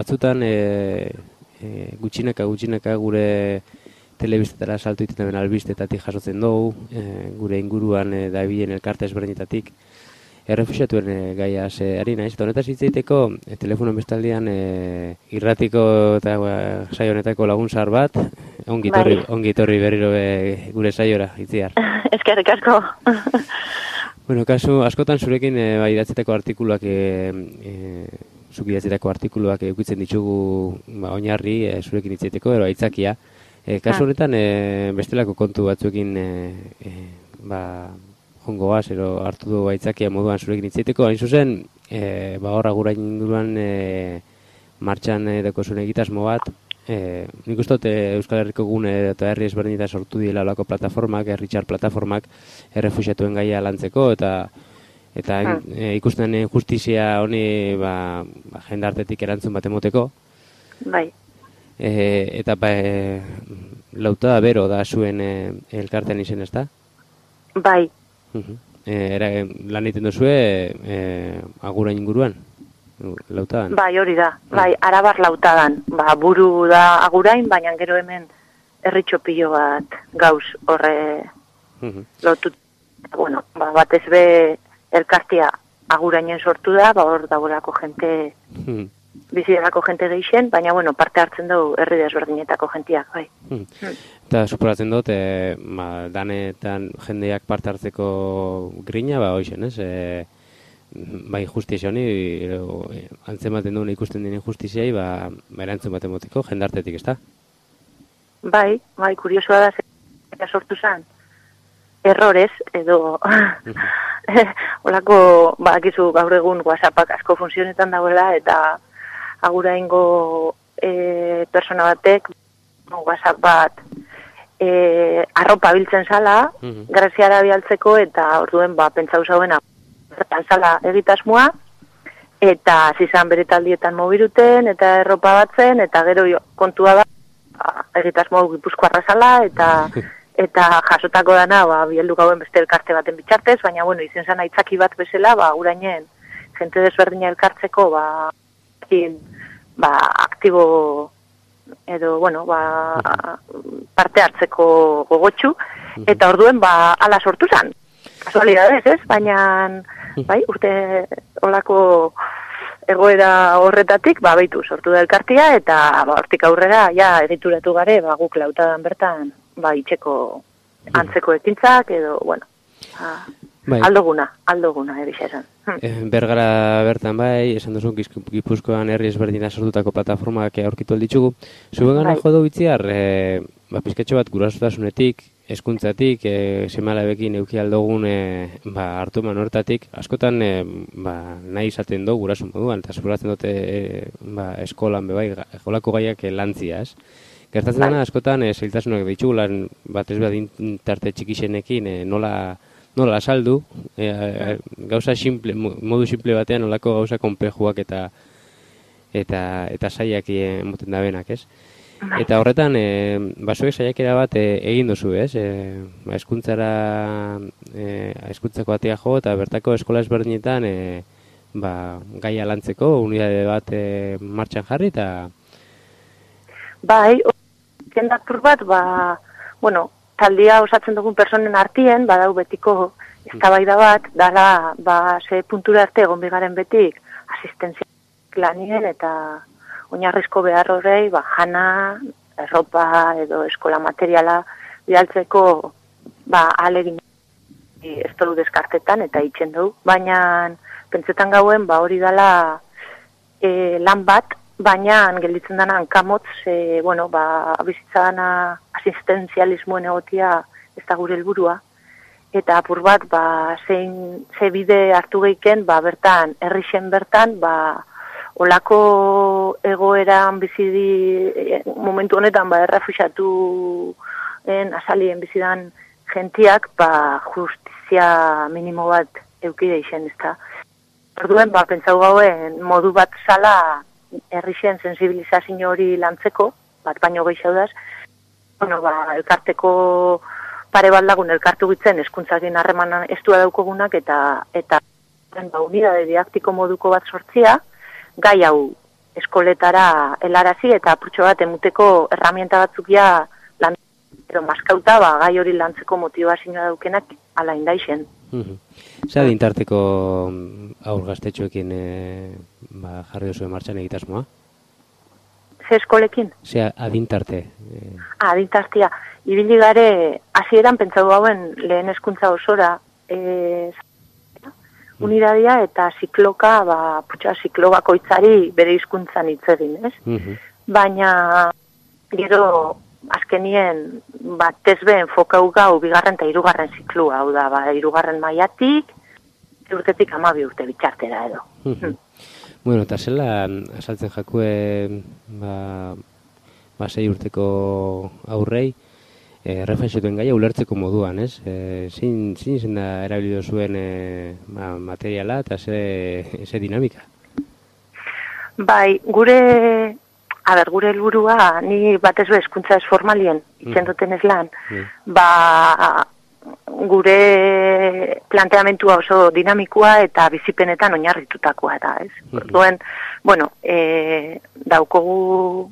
batzutan gutxinaka gure telebistetara saltu egiten den albistetatik jasotzen dugu, gure inguruan dabilen elkarte ezberdinetatik. Errefuxiatuen gaia ari naiz, eta honetaz hitz egiteko telefono bestaldean irratiko eta saio honetako lagun zahar bat, ongi etorri berriro gure saiora, Itziar. Eskerrik asko. Bueno, kasu askotan zurekin idatzitako artikuluak zuk idatzitako artikuluak edukitzen ditugu oinarri zurekin hitz egiteko, edo aitzakia. Kasu honetan bestelako kontu batzuekin jongoaz, ero hartu du aitzakia moduan zurekin hitz egiteko. Hain zuzen, hor Agurain inguruan martxan deko zuen egitasmo bat, nik uste dut Euskal Herriko gune eta herri ezberdineta sortu dira olako plataformak, herritxar plataformak, errefuxiatuen gaia lantzeko, eta ikusten justizia honi jendartetik erantzun bat emoteko. Bai. Eta Lautada Bero da zuen elkartean izen, ezta? Bai. Lan egiten duzue Agurain inguruan, Lautadan? Bai, hori da. Bai, Arabar Lautadan. Buru da Agurain, baina gero hemen herritxo pilo bat gauz horre lotut. Bueno, batez be elkartea Agurainen sortu da, hor dagoelako jente, biziderako jente geixen, baina bueno, parte hartzen dugu herri desberdinetako jentiak, bai. Eta suporatzen dut, danetan jendeak parte hartzeko grina, hoixen, ez? Bai, justizia honi, antzematen duen ikusten dinen justiziai, erantzun bat emoteko jendartetik, ezta? Bai, kuriosua da, sortu zen, errores, edo, olako, bakizu gaur egun WhatsAppak asko funtzionetan dagoela, eta Aguraingo persona batek, WhatsApp bat, arropa biltzen zala, Greziara bialtzeko, eta orduen, pentsau zauen, bertan zala egitasmoa, eta zizan bere taldietan mobiruten, eta erropa batzen, eta gero kontua da, egitasmoa Gipuzkoarra zala, eta jasotako dana, bieldu gauen beste elkarte baten bitxartez, baina, bueno, izen zan aitzaki bat bezala, Agurainen, jente desberdina elkartzeko, aktibo edo, bueno, parte hartzeko gogotxu, eta orduen, ala sortu zan. Kasualidadez, ez? Baina, bai, urte olako egoera horretatik, baitu sortu da elkartia, eta hortik aurrera, egituratu gare, guk Lautadan bertan, itxeko antzeko ekintzak, edo, bueno, aldoguna, egixa esan. Bergara bertan esan duzu Gipuzkoan herri ezberdina sortutako plataformak aurkitu alditzugu. Zuen gana jodo Itziar, pizkatxo bat gurasotasunetik, hezkuntzatik, seme-alabekin eduki aldogun hartu eman hortatik, askotan nahi izaten dugu guraso moduan, eta zupuratzen dute eskolan jolako gaiak lantzia, ez? Gertatzen dena, askotan zailtasunak ditugulan, batez behar intarte txikixenekin nola asaldu, gauza simple, modu simple batean nolako gauza konplejuak eta saiak emoten da benak, ez? Eta horretan, zuek saiakera bat egin duzu, ez? Hezkuntzako atea jo, eta bertako eskola ezberdinetan gaia lantzeko, unidade bat martxan jarri, eta... Bai, jendatur bat, bueno, taldia osatzen dugun personen artien, badau betiko eztabaida bat, dala, ze puntura arte egon bigaren betik, asistentzia lanien eta oinarrizko behar horrei, jana, erropa edo eskola materiala bidaltzeko, alegin ez dugu deskartetan eta itxen dugu. Baina, pentsetan gauen, hori dala lan bat, baina gelditzen dana hankamotz, bizitza dana asistenzialismoen egotia ez da gure helburua, eta apur bat, ze bide hartu geiken, bertan, herrixen bertan, olako egoeran bizidi, momentu honetan, errefuxiatuen azalien bizidan gentiak, justizia minimo bat eukide izen, ez da. Orduen, pentsau gauen, modu bat zala, herrixen sensibilizazio hori lantzeko, bat baino gehiaudaz, elkarteko pare bat lagun elkartu gitzen hezkuntzarekin harreman estua daukogunak eta unidade didaktiko moduko bat sortzia, gai hau eskoletara helarazi eta apurtxo bat emuteko herramienta batzuk ja lan edo maskauta gai hori lantzeko motibazioa daukenak ala indaixen. Zer adintarteko aur gaztetxoekin jarri duzu martxan egitasmoa? Ze eskolekin? Zer adintarte? Adintartia. Ibili gare, hasieran pentsatu hauen lehen hezkuntza osora, unidadia eta zikloka, ziklo bakoitzari bere hizkuntzan hitz egin, ez? Baina, gero, azkenien, batezbe enfokau gau, bigarren eta hirugarren ziklua, hau da, hirugarren mailatik, urtetik 12 urte bitxartera edo. Bueno, eta zela, asaltzen jakue, 6 urteko aurrei, reflexioen gaia ulertzeko moduan, ez? Zin zen da erabilido zuen materiala eta ze dinamika? Bai, gure helburua, ni batez be hezkuntza ez formalien, itzen duten ez lan, gure planteamentua oso dinamikoa eta bizipenetan oinarritutakoa da, ez? Orduan, bueno, daukogu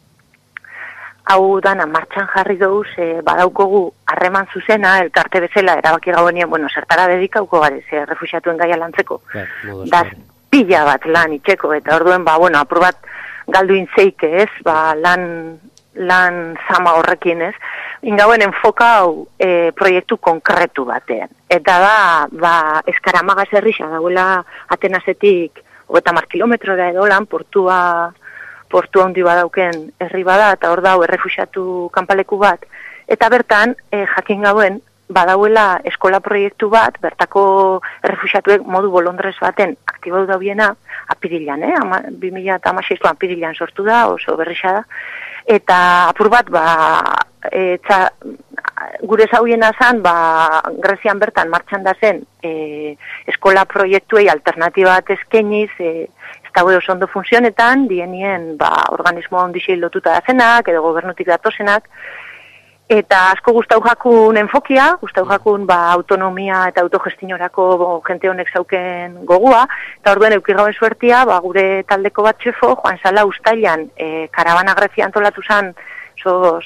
hau dana martxan jarri douz, badaukogu harreman zuzena, elkarte bezala, erabaki gauen, bueno, zertara dedikauko gare, refuxiatuen gaia lantzeko. Da, pila bat lan itxeko, eta orduen, bueno, apur bat galdu intzeike, ez, lan zama horrekin, ez. Ingauen enfoka hau proiektu konkretu batean. Eta da, Eskaramaga zerrixa dauela Atenasetik 30 kilometrora edo lan portu handi badauken herri bada, eta hor dau errefuxiatu kanpaleku bat. Eta bertan, jakin gauen, badauela eskola proiektu bat, bertako errefuxiatuek modu bolondrez baten aktibatu daubiena, apirilan, 2016 apirilan sortu da, oso berrixa da. Eta apur bat, gure zauiena zan, Grezian bertan martxan da zen eskola proiektuei alternatiba bat eskeniz, ez dago oso ondo funtzionetan, dienien organismoa ondixei lotuta da zenak, edo gobernutik datozenak, eta asko gustau jakun enfokia, gustau jakun autonomia eta autogestionorako jente honek zauken gogua, eta orduen eukigauen suertia, gure taldeko bat txefo, Juan Sala Uztailan, karabana Grezia antolatu zan, sos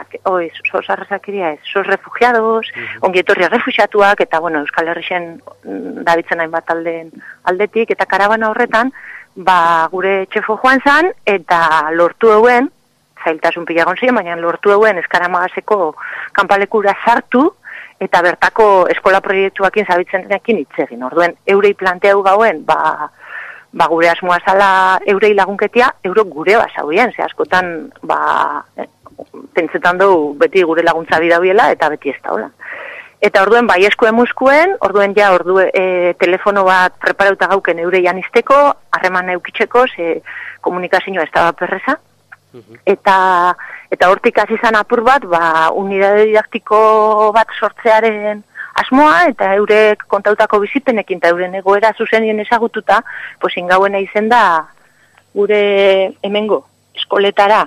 refugiados, ongietorri refugiatuak, eta Euskal Herrixen dabitzen hainbat taldeen aldetik, eta karabana horretan, gure txefo joan zan, eta lortu euen, zailtasun pilagon ziren, baina lortu euen Eskaramagaseko kanpalekura sartu, eta bertako eskola proiektuakin zabitzenekin hitz egin. Orduen, eurei planteau gauen, gure asmoa zala eurei lagunketia, euro gure basauien, ze askotan, pentsetan dugu beti gure laguntza bidauiela, eta beti ez da hola. Eta orduen, esko emuskuen, orduen telefono bat preparauta gauken eureian izteko, harreman eukitzeko, ze komunikazioa ez da perreza. Eta hortik hasi izan apur bat, unidade didaktiko bat sortzearen asmoa, eta eurek kontautako bizipenekin, eta euren egoera zuzenien ezagututa, ingauena izen da gure hemengo eskoletara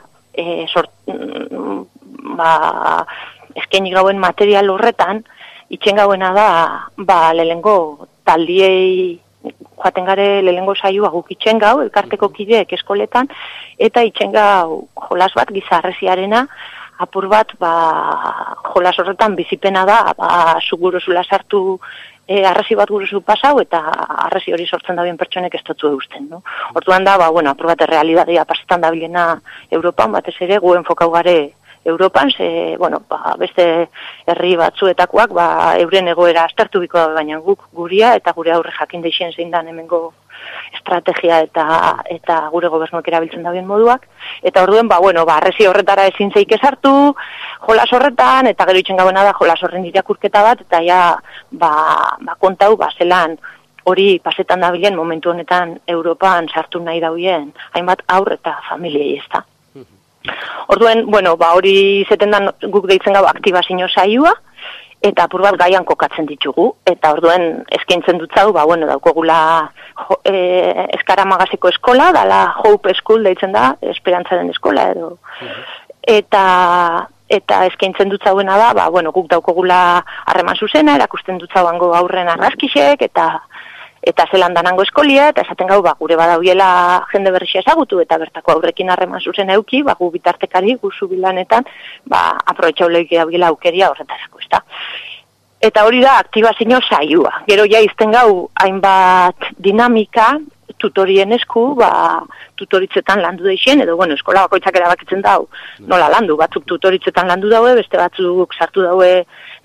eskaini gauen material horretan, itxen gauena da, lehengo taldiei joaten gare lehengo saioa guk itxen gau, elkarteko kideek eskoletan, eta itxen gau jolas bat gizarreziarena, apur bat, jolas horretan bizipena da, zu guruzula sartu arrezi bat guruzu pasau, eta arrezi hori sortzen da bien pertsonek ez dutu eusten. Orduan da, apur bat errealidadea pasetan da bilena Europan, batez ere, gu enfokau gare Europan, beste herri batzuetakoak, euren egoera aztertu biko da, baina guk guria, eta gure aurre jakin deixen zein da hemengo estrategia eta gure gobernuak erabiltzen da bien moduak. Eta orduen, arrezi horretara ezin zeik esartu, jolas horretan, eta gero itxen gauena da jolas horren irakurketa bat, eta kontau, zelan hori pasetan da bilen momentu honetan Europan sartu nahi dauen, hainbat aur eta familiei ez da. Orduen, hori izeten da guk deitzen gau aktibazio saioa, eta apur bat gaian kokatzen ditugu, eta orduen eskaintzen dut zau, daukogula Eskaramagaseko eskola, dala Hope School deitzen da, esperantzaren eskola edo. Eta eskaintzen dut zauena da, guk daukogula harreman zuzena, erakusten dut zauango aurren arraskixek, eta eta zelan danango eskolia, eta esaten gau, gure badauiela jende berrixa ezagutu, eta bertako aurrekin harreman zuzen euki, gu bitartekari, gu zubilanetan, aprobetxauleik dauiela aukeria horretarako, ezta. Eta hori da, aktibazio saioa. Gero ja izten gau, hainbat dinamika, tutorien esku, tutoritzetan landu deixen, edo, eskola bakoitzak erabakitzen dau, nola landu, batzuk tutoritzetan landu daue, beste batzuk sartu daue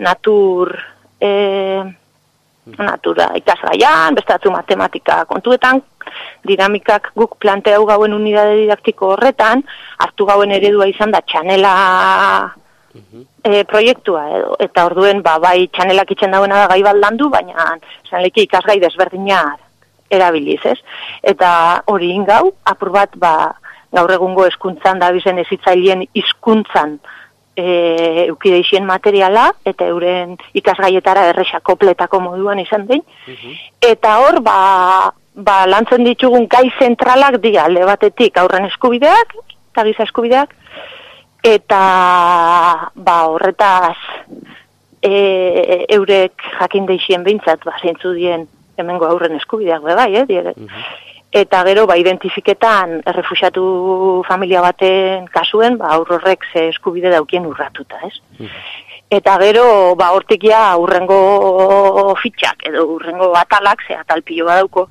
natura ikasgaian, beste batzu matematika kontuetan, dinamikak guk planteau gauen unidade didaktiko horretan, hartu gauen eredua izan da txanela proiektua, eta orduen bai txanelak itzen dauena da gai bat landu, baina zanleki ikasgai desberdinak erabiliz, ez? Eta hori ingau, apur bat gaur egungo hezkuntzan da bizen ezitzaileen hizkuntzan eukideixien materiala, eta euren ikasgaietara errexakopletako moduan izan den. Eta hor, lantzen ditugun gai zentralak dira, alde batetik aurren eskubideak, eta giza eskubideak, eta horretaz eurek jakin deixien behintzat, zeintzu dien hemengo aurren eskubideak bai, eta gero identifiketan errefuxiatu familia baten kasuen, aurrorrek ze eskubide daukien urratuta, ez? Eta gero, hortik ja urrengo fitxak, edo urrengo atalak, ze atal pilo badauko,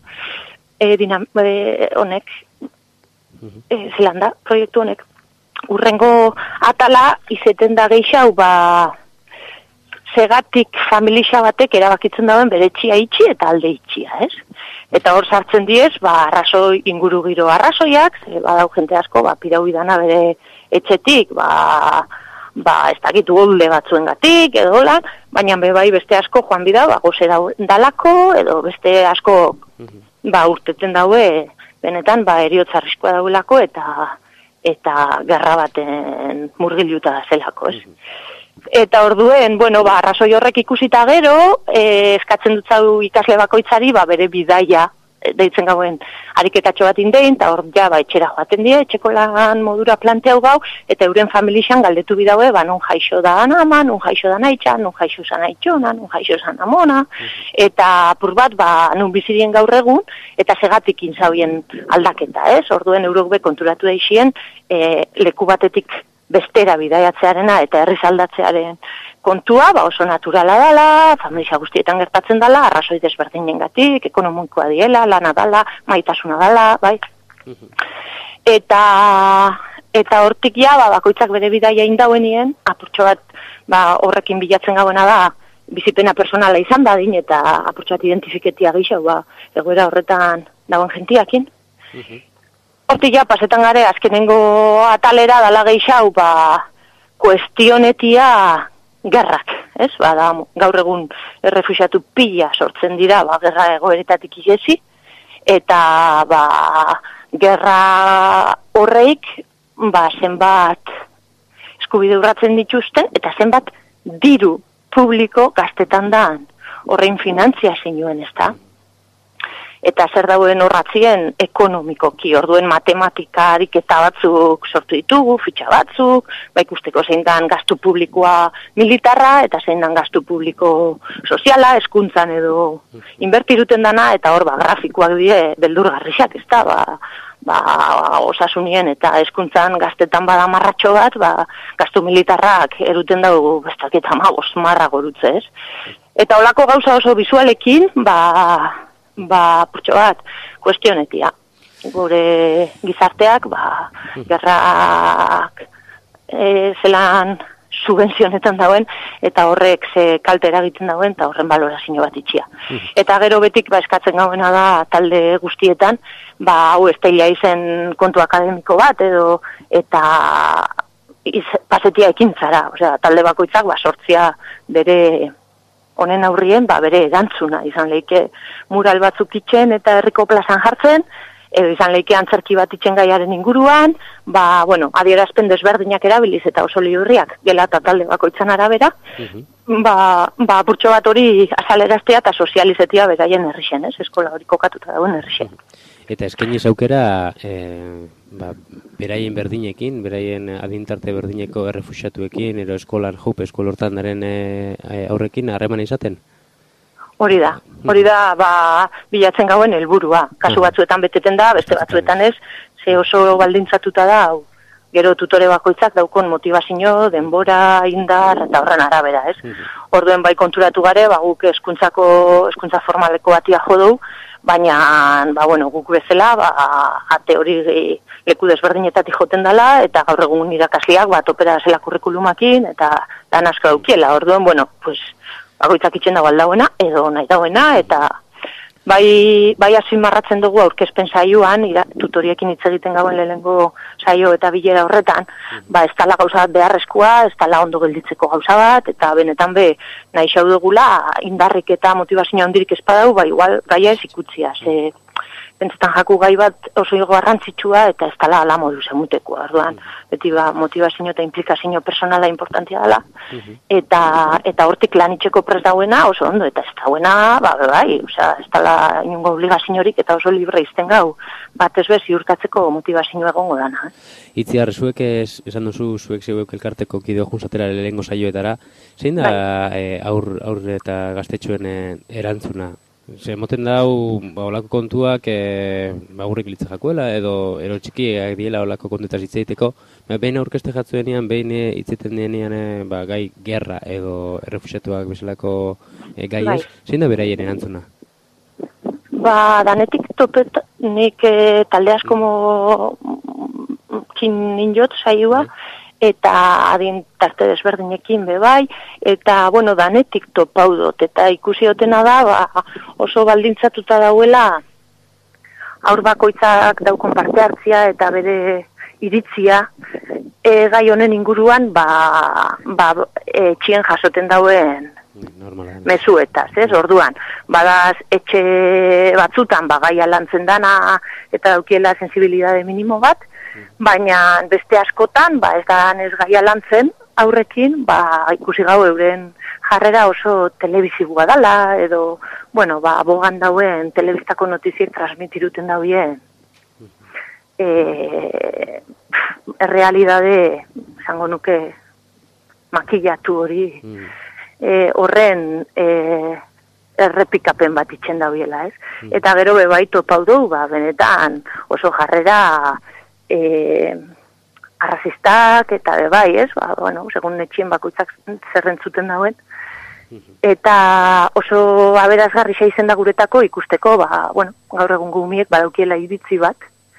honek, zelan da, proiektu honek, urrengo atala izeten da geixau, segatik familia batek erabakitzen dauen bere txia itxi eta alde itxia, ez? Eta hor sartzen diez, arrazoi inguru giro arrazoiak, badau jente asko, pirau idana bere etxetik, ez dakitu golde batzuengatik, edo hola, baina bai beste asko joan bida, gozera dalako, edo beste asko, urteten daue, benetan, eriotza arriskoa dauelako, eta gerra baten murgiluta da zelako, ez? Eta orduen, arrazoi horrek ikusita gero, eskatzen dutzau ikasle bakoitzari, bere bidaia, deitzen gauen ariketatxo bat indein, eta hor etxera joaten die, etxeko lan modura planteau gau, eta euren familixan galdetu bidaue, nun jaixo da anama, nun jaixo da naitxa, nun jaixo zan aitxona, nun jaixo zan amona, eta apur bat, nun bizirien gaur egun, eta segatik intzauien aldaketa, ez? Orduen eurok be konturatu deixien, leku batetik bestera bidaiatzearena eta herriz aldatzearen kontua, oso naturala dela, familia guztietan gertatzen dela, arrazoi desberdinengatik, ekonomikoa diela, lana dela, maitasuna dela, bai. Eta hortik bakoitzak bere bidaia indauenien, apurtxo bat horrekin bilatzen gauena da, bizipena personala izan dadin, eta apurtxo bat identifiketia gixau, egoera horretan dauen gentiakin. Hortik pasetan gare, azkenengo atalera dala geixau, kuestionetia gerrak, ez? Gaur egun errefuxiatu pila sortzen dira, gerra egoeretatik igezi, eta gerra horreik, zenbat eskubide urratzen dituzten, eta zenbat diru publiko gaztetan da horrein finantzia zinuen, ez da? Eta zer dauen horratzien ekonomikoki, orduen matematika ariketa batzuk sortu ditugu, fitxa batzuk, ikusteko zein dan gastu publikoa militarra, eta zein dan gastu publiko soziala, hezkuntzan edo inbertiruten dana, eta hor grafikoak die beldurgarrixak, ez da, osasunien eta hezkuntzan gaztetan bada marratxo bat, gastu militarrak eruten dugu bestaketa marra gorutze, ez? Eta holako gauza oso bizualekin, purtxo bat, kuestionetia. Gure gizarteak, gerrak zelan subvenzionetan dauen, eta horrek ze kalte eragiten dauen, eta horren balorazio bat itxia. Eta gero betik, eskatzen gauena da, talde guztietan, hau ez teila izen kontu akademiko bat, eta pasetia ekintzara, talde bakoitzak, sortzia bere honen aurrien, bere erantzuna, izan leike mural batzuk itxen eta herriko plazan jartzen, edo izan leike antzerki bat itxen gaiaren inguruan, adierazpen desberdinak erabiliz eta oso liurriak, gela eta talde bakoitzan arabera, apurtxo bat hori azaleraztea eta sozializetia beraien herrixen, ez? Eskola hori kokatuta dauen herrixen. Eta eskainiz aukera, beraien berdinekin, beraien adintarte berdineko errefuxiatuekin, ero eskolan jup, eskolortan daren aurrekin, harreman izaten? Hori da, bilatzen gauen helburua. Kasu batzuetan beteten da, beste batzuetan ez, ze oso baldintzatuta da, gero tutore bakoitzak daukon motivazio, denbora, indar, eta horren arabera, ez? Orduen bai konturatu gare, guk hezkuntza formaleko batia jo dugu, baina, guk bezala, ate hori leku desberdinetatik joten dela, eta gaur egun irakasleak, topera zela kurrikulumakin, eta lan asko daukiela. Orduen, bakoitzak itxen dago aldauena, edo nahi dauena, eta bai azpimarratzen dugu aurkezpen saioan, tutoriekin hitz egiten gauen lehenengo saio eta bilera horretan, ez dala gauza bat beharrezkoa, ez dala ondo gelditzeko gauza bat, eta benetan nahi xau dugula indarrik eta motivazio handirik espadau, igual gaia ez ikutzia, ze pentsetan jaku gai bat oso garrantzitsua eta ez dala ala modu zemuteko, orduan, beti motivazio eta implikazio personala importantia dela, eta hortik lan itxeko prest dauena oso ondo, eta ez dauena, ez dala inungo obligaziorik eta oso libre izten gau, batez bez ziurtatzeko motivazio egongo dana. Itziar, zuek esan duzu, zuek zeuek elkarteko kideo juntzatera lehengo saioetara, zein da aur eta gaztetxoen erantzuna? Moten dau, olako kontuak aurrek litza jakuela, edo ero txikiak diela olako kontuetaz hitzeiteko, behin aurkeste jatzuenean, behin hitzeiten denean gai gerra edo errefuxiatuak bezalako gai ez, zein da beraien erantzuna? Danetik topet, nik talde asko kin ninjot saioa, eta adin tarte desberdinekin bebai, eta, danetik topau dut, eta ikusi dutena da, oso baldintzatuta dauela, aur bakoitzak daukon parte hartzia eta bere iritzia, gai honen inguruan, txien jasoten dauen mezuetaz, ez, orduan, badaz, etxe batzutan, gaia lantzen dana, eta daukiela sensibilidade minimo bat, baina beste askotan, ez da ez gaia lantzen aurrekin, ikusi gau euren jarrera oso telebizibua dala, edo, bogan dauen telebistako notiziek transmitiruten dauen errealidade, esango nuke, makillatu hori, horren errepikapen bat itxen dauela, ez? Eta gero bebai topau dugu, benetan oso jarrera arrazistak eta bebai, ez? Segun etxien bakoitzak zerrentzuten dauen. Eta oso aberazgarri izen da guretako ikusteko, gaur egun gumiek badaukiela iritzi bat,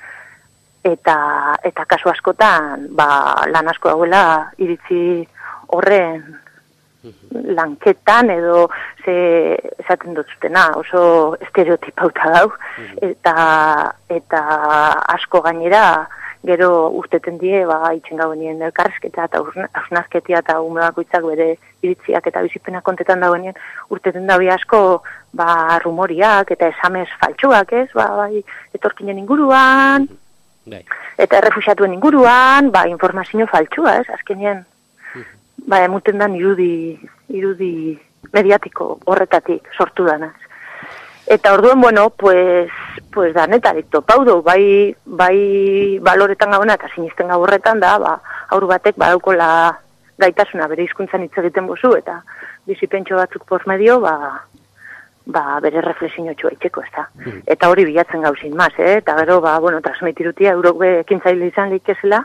eta kasu askotan, lan asko dauela iritzi horren lanketan edo esaten dutzutena, oso estereotipauta dau, eta asko gainera, gero urteten die, itxen gauen elkarrezketa eta hausnazketia eta ume bakoitzak bere iritziak eta bizipenak kontetan dagoenien, urteten dabe asko, rumoriak eta esamez faltsuak, ez? Etorkinen inguruan, eta errefuxiatuen inguruan, informazio faltsua, ez? Azkenien, emuten dan irudi mediatiko horretatik sortu danaz. Eta orduen, pues danetarik topau du, bai baloretan gauna eta sinisten gau horretan da, aur batek badaukola gaitasuna bere hizkuntzan hitz egiten bozu, eta bizipentxo batzuk por medio, bere reflexio txua itxeko, ez da. Eta hori bilatzen gauzin maz, eta gero, transmitirutia eurok ekintzaile izan lehikezela,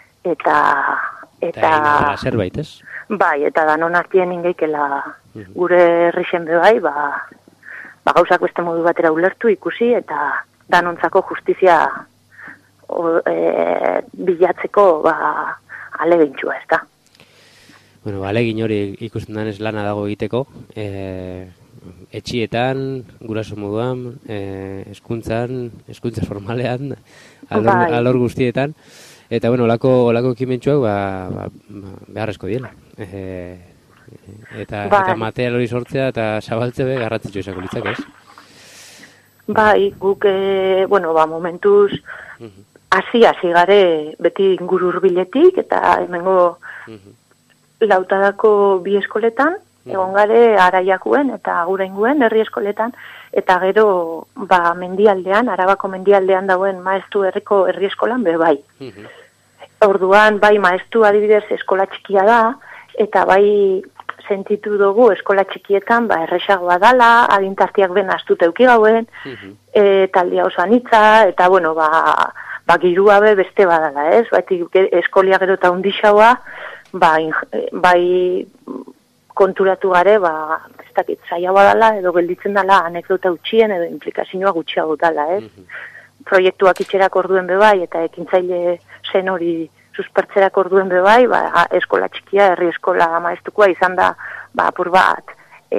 eta zerbait, ez? Bai, eta danon artien ingeikela gure herrixen bebai, gauzak beste modu batera ulertu ikusi, eta danontzako justizia bilatzeko alegintxua, ez da. Alegin hori ikusten danez lana dago egiteko, etxietan, guraso moduan, hezkuntza formalean, alor guztietan, eta olako ekimentxuak beharrezko diela. Eta material hori sortzea eta zabaltze garrantzitsua izango litzake, ez? Bai, guk, momentuz hasi gare beti inguru hurbiletik, eta hemengo lautadako bi eskoletan, egon gare Araiakuen eta Agurainguen herri eskoletan, eta gero mendialdean, Arabako mendialdean dauen Maestu herriko herri eskolan bai. Orduan, bai Maestu adibidez eskola txikia da, eta bai sentitu dugu eskola txikietan, erresagoa dala, agintartiak ben astuta euki gauen, taldia oso anitza, eta, bueno, girua beste badala, ez? Baitik eskolia gero eta undixaua, bai konturatu gare, ez dakit, zaiagoa dala, edo gelditzen dala anekdota utxien, edo implikazioa gutxiago dala, ez? Proiektuak itxerak orduen bebai, eta ekintzaile zen hori suspertzerak orduen bebai, eskola txikia, herri eskola maestukoa izan da, apur bat,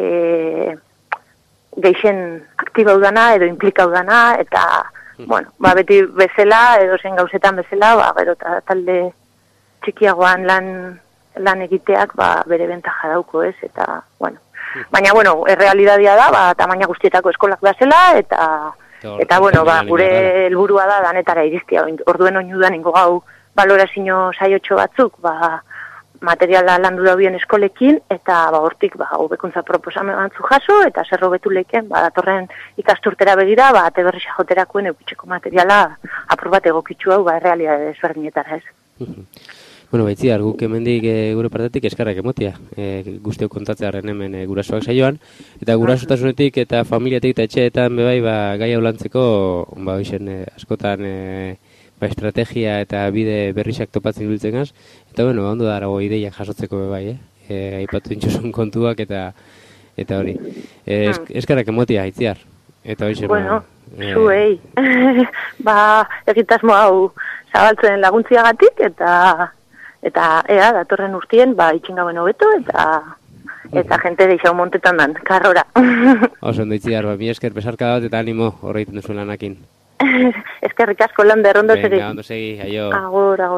geixen aktibau dana, edo implikau dana, eta, bueno, beti bezala, edo zen gauzetan bezala, gero talde txikiagoan lan egiteak, bere bentaja dauko, ez, eta, bueno. Baina, bueno, errealidadia da, tamaina guztietako eskolak da zela, eta, bueno, gure helburua da danetara iriztia, orduen oinudan ingo gau balorazio saiotxo batzuk, materiala landu daubien eskolekin, eta hortik hobekuntza proposamen batzu jaso, eta zer hobetu leiken, datorren ikasturtera begira, ate berrisa joterakoen eukitzeko materiala apur bat egokitzu hau, errealidade ezberdinetara, ez. Bueno, Baitziar, guk hemendik gure partetik eskarrak emotia, guztiok kontatzearen hemen gurasoak saioan, eta gurasotasunetik eta familiatik eta etxeetan bebai, gai hau lantzeko, askotan estrategia eta bide berrisak topatzen biltzen gaz, eta bueno, ondo darago ideiak jasotzeko bebai, aipatu intxosun kontuak eta hori. Eskarrak emotia, Baitziar. Eta hoxe, bueno, zuei, egitasmo hau zabaltzen laguntziagatik, eta ea, datorren urtien, itxingauen hobeto, eta jente deixau montetan dan, karrora. Oso, ondo Itziar, mi esker, besarka bat eta animo horreiten duzuen lanakin. Eskerrik asko lan derrondo segi. Venga, ondo segi, aio. Agur, agur.